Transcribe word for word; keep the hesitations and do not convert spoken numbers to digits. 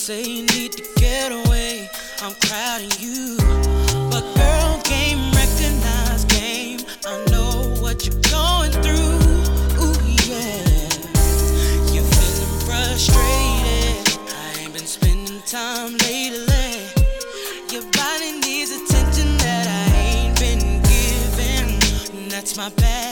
say you need to get away, I'm crowding you. But girl, game recognized game. I know what you're going through. Ooh yeah, you're feeling frustrated. I ain't been spending time lately. Your body needs attention that I ain't been giving. That's my bad.